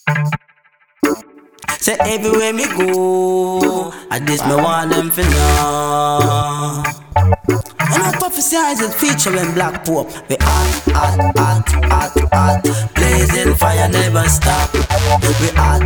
Say everywhere me go, I this me want them to know. And I prophesize it featuring Black Pope. We hot, blazing fire never stop. We hot,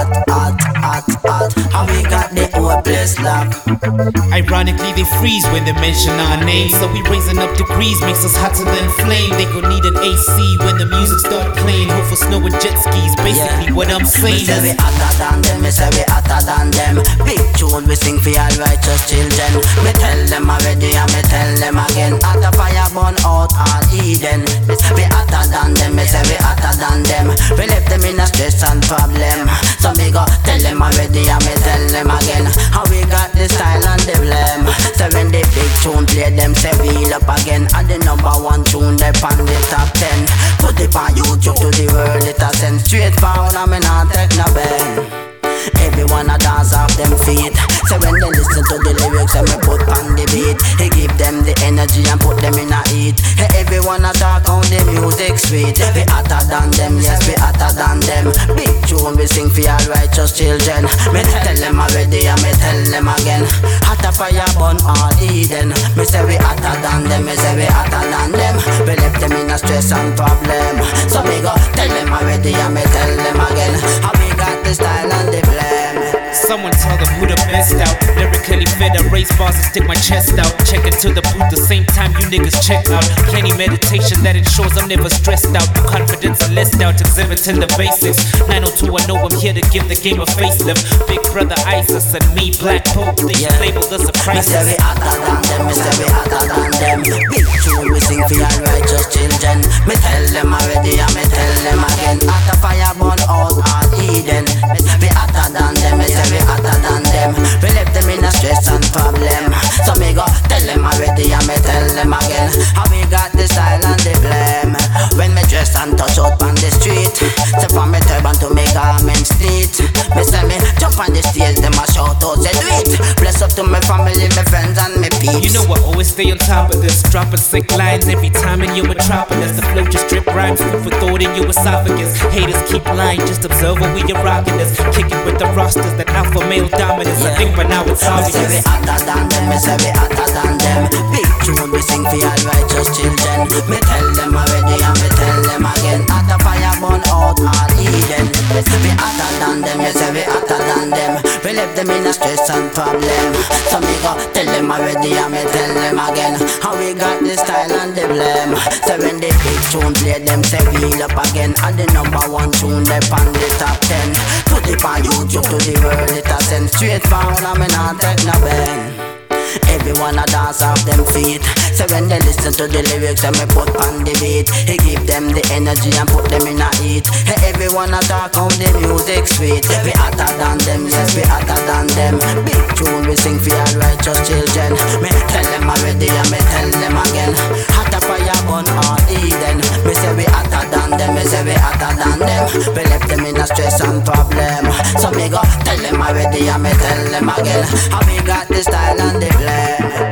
and we got the whole place locked. Ironically they freeze when they mention our names, so we raising up degrees makes us hotter than flame. They gon' need an AC when the music start playing. Hope for snow and jet skis, basically what I'm saying. Me say we hotter than them, me say we hotter than them. Big tune we sing for all righteous children. Me tell them already and me tell them again. Hotter fire burn out all Eden. Me say we hotter than them, me say we hotter than them. We left them in a stress and problem. So me go tell them already and me tell them again. How we got the style and the blame. So when the big tune play them say wheel up again. And the number one tune they on the top 10. Put it on YouTube to the world it a send. Straight forward and me not take no bend. Everyone a dance off them feet. So when they listen to the lyrics and me put on the beat, he give them the energy and put them in a heat. Hey, everyone a talk on the music sweet. We hotter than them, yes we hotter than them. Big tune we sing for all righteous children. Me tell them already and me tell them again. Hotter fire burn all Eden. Me say we hotter than them, me say we hotter than them. We left them in a stress and problem. So me go tell them already and me tell them again. How we got the style and the blame. Someone tell them who the best out. Lyrically fit, I raise bars and stick my chest out. Check into the booth the same time you niggas check out. Plenty meditation that ensures I'm never stressed out. Confidence and less doubt, exhibiting the basics. 902 I know I'm here to give the game a facelift. Big brother Isis and me, Black Pope. They labeled us a crisis. Me say we hotter than them, me say we hotter than them. Big tune we sing for all righteous children. Me tell them already and me tell them again. Hotter fire burn out all Eden. Me say we hotter than them, me say we hotter than them. We left them in a stress and problem. So me go tell them already and me tell them again. How we got the style and the blame. When me dress and touch out on the street, so from me turban to me garments neat. Me say me jump on the stage, them a shout out, say do it. Bless up to my family, my friends and my peeps. You know I always stay on top of this, dropping sick lines every time in your metropolis. The flow just drip rhymes, food for thought in your esophagus. Haters keep lying, just observe when we are rocking this. Kicking with the rosters, that alpha male dominance. I think by now it's obvious. Me say we hotter than them, me say we hotter than them. Big tune we sing for all righteous children. Me tell them already and me tell them again. Hotter fire burn out all Eden. Me say we hotter than them, me say we hotter than them. We left them in a stress and problem. So me go tell them already and me tell them again. How we got the style and the blame. So when the big tune play them say wheel up again. And the number one tune they on the top 10. Put it on YouTube to the world it a send. Straight forward and me not take no bend. Everyone a dance off them feet. So when they listen to the lyrics and me put on the beat, he give them the energy and put them in a heat. Hey, everyone a talk on the music sweet. We hotter than them, yes we hotter than them. Big tune we sing for all righteous children. Me tell them already and me tell them again. Hotter fire burn all Eden. Me say we hotter than them, me say we hotter than them. We left them in a stress and problem. So me go tell them already and me tell them again. How we got the style and the blame.